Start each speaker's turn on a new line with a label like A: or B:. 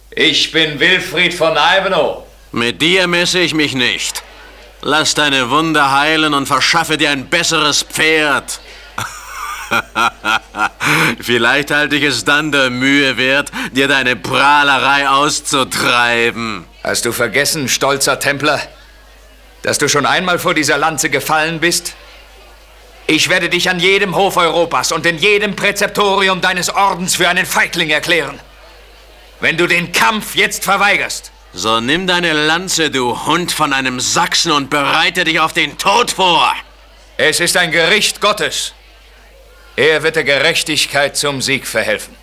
A: Ich bin Wilfried von Ivanhoe.
B: Mit dir messe ich mich nicht. Lass deine Wunde heilen und verschaffe dir ein besseres Pferd. Vielleicht halte ich es dann der Mühe wert, dir deine Prahlerei auszutreiben.
A: Hast du vergessen, stolzer Templer, dass du schon einmal vor dieser Lanze gefallen bist? Ich werde dich an jedem Hof Europas und in jedem Präzeptorium deines Ordens für einen Feigling erklären, wenn du den Kampf jetzt verweigerst.
B: So nimm deine Lanze, du Hund von einem Sachsen, und bereite dich auf den Tod vor.
A: Es ist ein Gericht Gottes. Er wird der Gerechtigkeit zum Sieg verhelfen.